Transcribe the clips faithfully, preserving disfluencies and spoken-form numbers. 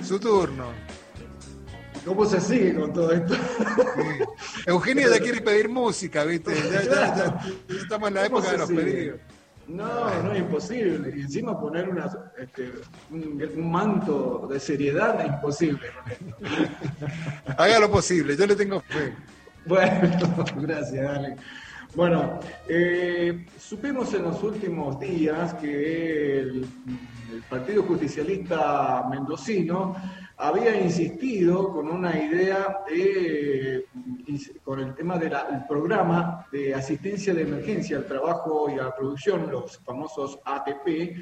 Su turno. ¿Cómo se sigue con todo esto? Sí. Eugenio ya quiere pedir música, ¿viste? Ya, ya, ya, ya estamos en la época de los sigue? pedidos. No, no es imposible. Y encima poner una, este, un, un manto de seriedad es imposible. Haga lo posible, yo le tengo fe. Bueno, gracias, Ale. Bueno, eh, supimos en los últimos días que el, el Partido Justicialista Mendocino había insistido con una idea de, con el tema del programa de asistencia de emergencia al trabajo y a la producción, los famosos A T P,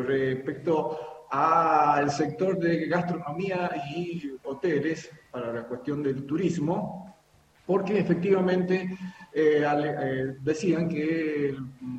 respecto al sector de gastronomía y hoteles para la cuestión del turismo, porque efectivamente eh, eh, decían que el,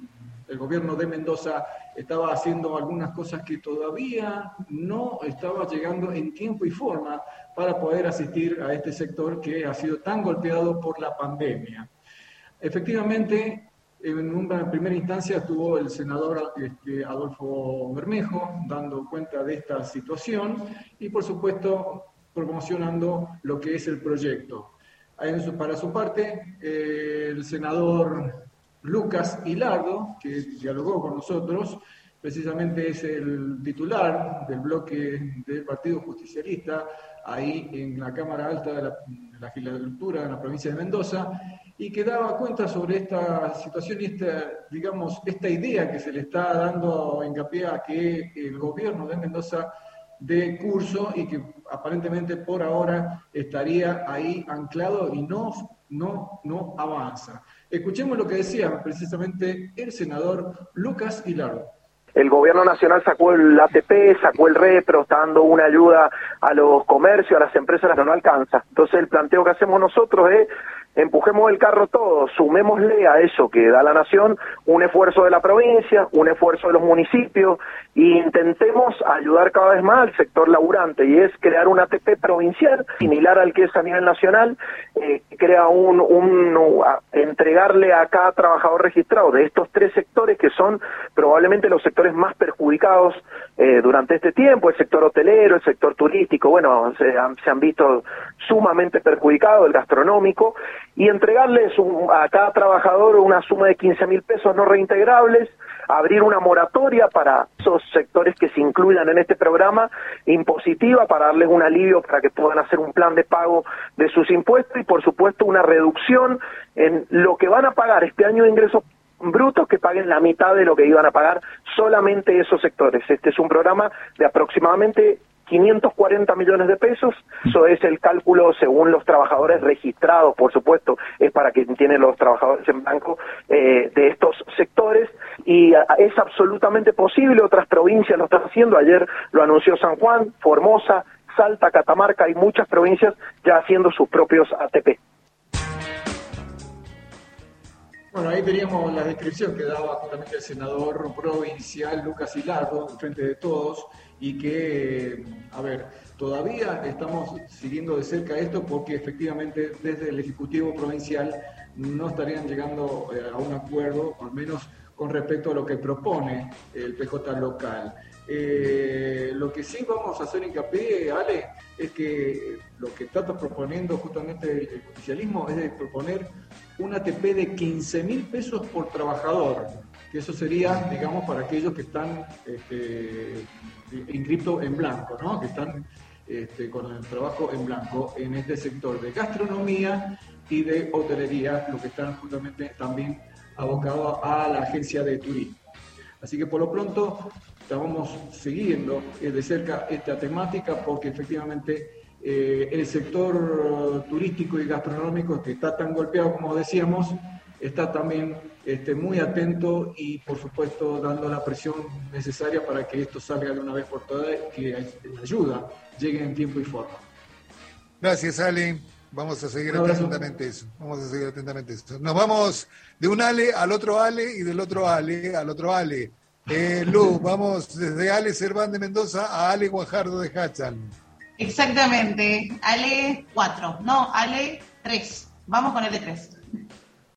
el gobierno de Mendoza estaba haciendo algunas cosas que todavía no estaba llegando en tiempo y forma para poder asistir a este sector que ha sido tan golpeado por la pandemia. Efectivamente, en una primera instancia estuvo el senador este, Adolfo Bermejo dando cuenta de esta situación y, por supuesto, promocionando lo que es el proyecto. Para su parte, eh, el senador Lucas Hilardo, que dialogó con nosotros, precisamente es el titular del bloque del Partido Justicialista, ahí en la Cámara Alta de la, de la Legislatura de la provincia de Mendoza, y que daba cuenta sobre esta situación y esta, digamos, esta idea que se le está dando hincapié a que el gobierno de Mendoza dé curso y que aparentemente por ahora estaría ahí anclado y no, no, no avanza. Escuchemos lo que decía precisamente el senador Lucas Hilardo. El gobierno nacional sacó el A T P, sacó el REPRO, está dando una ayuda a los comercios, a las empresas, que no alcanza. Entonces el planteo que hacemos nosotros es, empujemos el carro todos, sumémosle a eso que da la nación un esfuerzo de la provincia, un esfuerzo de los municipios, e intentemos ayudar cada vez más al sector laburante, y es crear un A T P provincial, similar al que es a nivel nacional, eh, crea un, un, un a, entregarle a cada trabajador registrado de estos tres sectores que son probablemente los sectores más perjudicados eh, durante este tiempo, el sector hotelero, el sector turístico, bueno, se han, se han visto sumamente perjudicados, el gastronómico, y entregarles un, a cada trabajador una suma de quince mil pesos no reintegrables, abrir una moratoria para esos sectores que se incluyan en este programa impositiva, para darles un alivio para que puedan hacer un plan de pago de sus impuestos, y por supuesto una reducción en lo que van a pagar este año de ingresos brutos, que paguen la mitad de lo que iban a pagar solamente esos sectores. Este es un programa de aproximadamente quinientos cuarenta millones de pesos, eso es el cálculo según los trabajadores registrados, por supuesto, es para quien tiene los trabajadores en blanco eh, de estos sectores, y a, es absolutamente posible, otras provincias lo están haciendo, ayer lo anunció San Juan, Formosa, Salta, Catamarca, y muchas provincias ya haciendo sus propios A T P. Bueno, ahí teníamos la descripción que daba justamente el senador provincial Lucas Hilardo, en frente de todos, y que, a ver, todavía estamos siguiendo de cerca esto porque efectivamente desde el Ejecutivo Provincial no estarían llegando a un acuerdo, al menos con respecto a lo que propone el P J local. Eh, lo que sí vamos a hacer hincapié, Ale, es que lo que está proponiendo justamente el justicialismo es de proponer un A T P de quince mil pesos por trabajador, que eso sería, digamos, para aquellos que están este, inscriptos en blanco, ¿no? Que están este, con el trabajo en blanco en este sector de gastronomía y de hotelería, lo que están justamente también abocados a la agencia de turismo. Así que por lo pronto estamos siguiendo de cerca esta temática porque efectivamente eh, el sector turístico y gastronómico, que está tan golpeado como decíamos, está también este, muy atento y por supuesto dando la presión necesaria para que esto salga de una vez por todas, que la ayuda llegue en tiempo y forma. Gracias, Ale. Vamos a seguir atentamente eso. Vamos a seguir atentamente eso. Nos vamos de un Ale al otro Ale y del otro Ale al otro Ale. Eh, Lu, vamos desde Ale Cerván de Mendoza a Ale Guajardo de Hachal. Exactamente. Ale cuatro. No, Ale tres. Vamos con Ale tres.